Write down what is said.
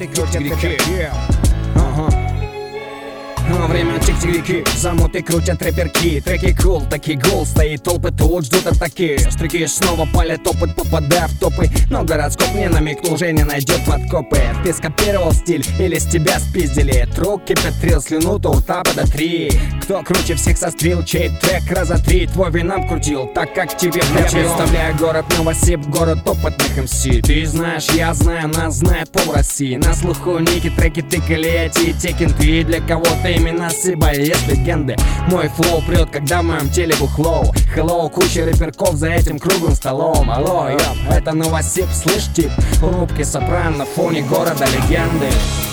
Замоты крутят рэперки. Время тик-тик-тики, замоты крутят рэперки. Треки кул, таки гул, стоит толпы тут, ждут атаки. Стрики снова палят опыт, попадая в топы. Но городскоп мне намекнул, уже не найдет подкопы. Ты скопировал стиль или с тебя спиздили? Трок кипятрил, слюну то рта подотри. Кто круче всех сострил, чей трек разотри? Твой винам крутил, так как тебе я представляю город Новосиб, город опытных МС. Ты знаешь, я знаю, нас знает пол России. На слуху ники, треки тыкали эти текен. Ты для кого-то именно Сиба есть легенды. Мой флоу прет, когда в моем теле бухлоу. Hello, куча рэперков за этим круглым столом. Алло, это Новосиб, слышь, тип? Рубки сопрано на фоне города легенды.